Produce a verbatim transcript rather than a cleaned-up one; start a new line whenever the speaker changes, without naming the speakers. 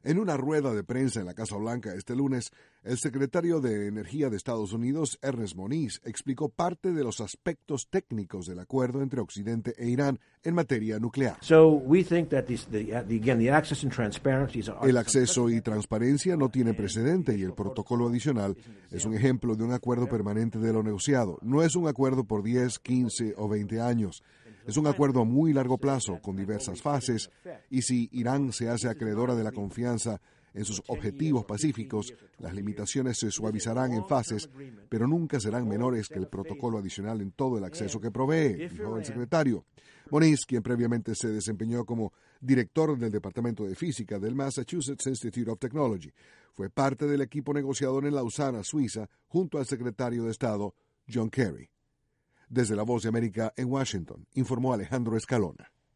En una rueda de prensa en la Casa Blanca este lunes, el secretario de Energía de Estados Unidos, Ernest Moniz, explicó parte de los aspectos técnicos del acuerdo entre Occidente e Irán en materia nuclear. El acceso y transparencia no tiene precedente y el protocolo adicional es un ejemplo de un acuerdo permanente de lo negociado. No es un acuerdo por diez, quince o veinte años. Es un acuerdo a muy largo plazo, con diversas fases, y si Irán se hace acreedora de la confianza en sus objetivos pacíficos, las limitaciones se suavizarán en fases, pero nunca serán menores que el protocolo adicional en todo el acceso que provee, dijo el secretario. Moniz, quien previamente se desempeñó como director del Departamento de Física del Massachusetts Institute of Technology, fue parte del equipo negociador en Lausana, Suiza, junto al secretario de Estado, John Kerry. Desde La Voz de América en Washington, informó Alejandro Escalona.